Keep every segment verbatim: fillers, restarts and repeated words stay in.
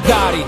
Dari,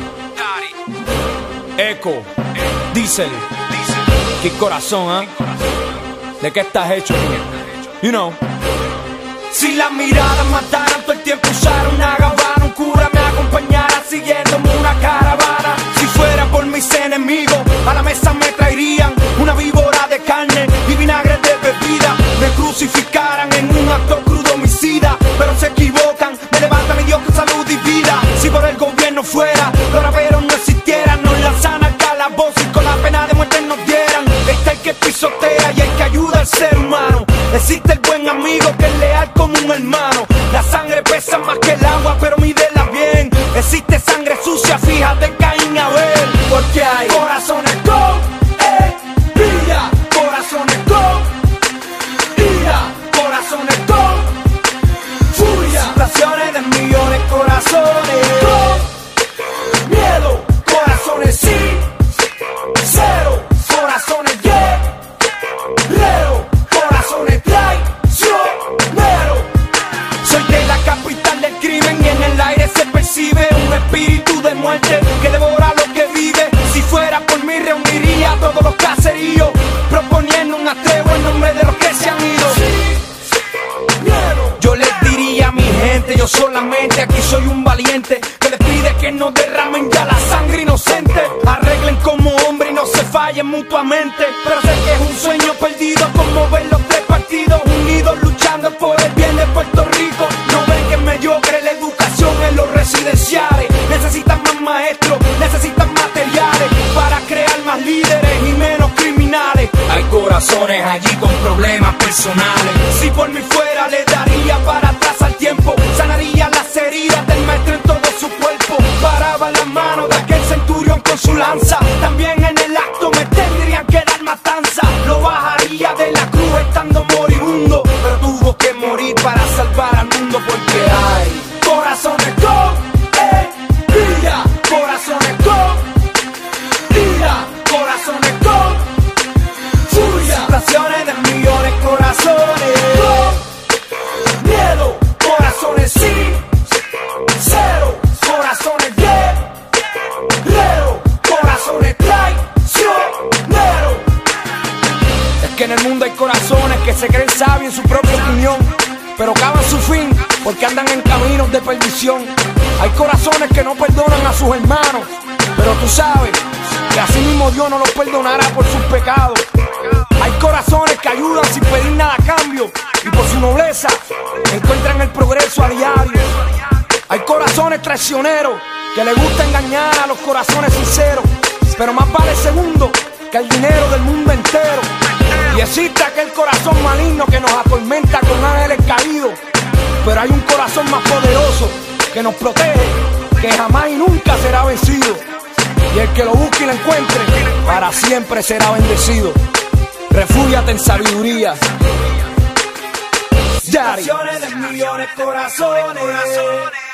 Eco, Diesel, qué corazón, ¿eh? ¿De qué estás hecho? You know. Si las miradas mataran, todo el tiempo usar una gabana, un cura me acompañara siguiéndome una caravana. Si fuera por mis enemigos, a la mesa me traerían una víbora de carne y vinagre de bebida. Me crucificaran en un acto crudo homicida, pero se equivocan, me levanta mi Dios con salud y vida. Si por el gobierno fuera, los raperos no existieran, nos lanzan al calabozo y con la pena de muerte nos dieran. Está el que pisotea y el que ayuda al ser humano. Existe el buen amigo que es leal como un hermano. La sangre pesa más que el agua, pero mídela bien. Existe sangre sucia, fíjate Caín y Abel. Porque hay corazones con envidia, corazones con ira, corazones con furia, situaciones de millones, corazones con miedo, corazones sin cero, corazones guerreros, corazones traicioneros. Soy de la capital del crimen y en el aire se percibe un espíritu de muerte que devora lo que vive. Si fuera por mí reuniría a todos los caseríos, proponiendo un atrevo en nombre de los que se han ido. Yo les diría a mi gente, yo solamente aquí soy un valiente que les pide que no derramen ya la sangre inocente. Arreglen como hombre y no se fallen mutuamente. Pero sé que es un sueño perdido como ver los tres partidos unidos luchando por el bien de Puerto Rico. No ven que es mediocre la educación en los residenciales. Necesitan más maestros, necesitan materiales para crear más líderes y menos criminales. Hay corazones allí con problemas personales. Si por mí fuera le daría para atrás al tiempo, sanaría las heridas del maestro en todo su cuerpo. Paraba la mano de aquel centurión con su lanza. También en el acto me tendrían que dar matanza. Lo bajaría de la cruz estando moribundo, pero tuvo que morir para salvar al mundo. Porque hay corazones con envidia, corazones con ira, corazones con furia, situaciones de millones, corazones con miedo, corazones sin cero, corazones guerreros, corazones traicioneros. Es que en el mundo hay corazones que se creen sabios en su propia opinión, pero cavan su fin porque andan en caminos de perdición. Hay corazones que no perdonan a sus hermanos, pero tú sabes que así mismo Dios no los perdonará por sus pecados. Hay corazones que ayudan sin pedir nada a cambio y por su nobleza encuentran el progreso a diario. Hay corazones traicioneros que les gusta engañar a los corazones sinceros, pero más vale segundo que el dinero del mundo entero. Y existe aquel corazón maligno que nos atormenta con ángeles caídos, pero hay un corazón más poderoso que nos protege, que jamás y nunca será vencido. Y el que lo busque y lo encuentre, para siempre será bendecido. Refúgiate en sabiduría. Dari. Millones de millones, corazones.